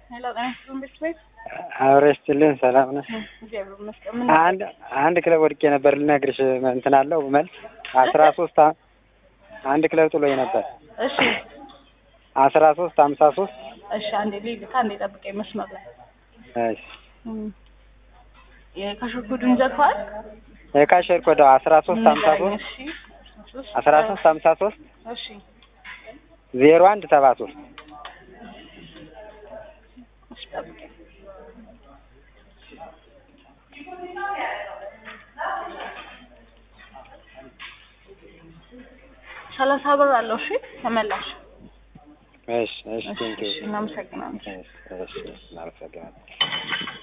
ሄሎ ጤና ቤት አውረስትልን ሰላም ነህ? እግዚአብሔር ይመስገን። አንድ ክለብ ወድቄ ነበር ልነግርሽ እንትን አለው መልስ 13 አንድ ክለብ ጥሎኝ ነበር። እሺ 1353 እሺ አንዴ ልይልካ አንዴ ጠብቀኝ መስመር ላይ እሺ የካሸርኩዱን ዘግቷል። የካሸርኩዱ 1353 እሺ 1353 እሺ 0173 እሺ ጠብቀኝ 30 ብር አለው። እሺ ተመላሽ። እሺ ቴንኪው። እናመሰግናለን። እሺ እናመሰግናለን።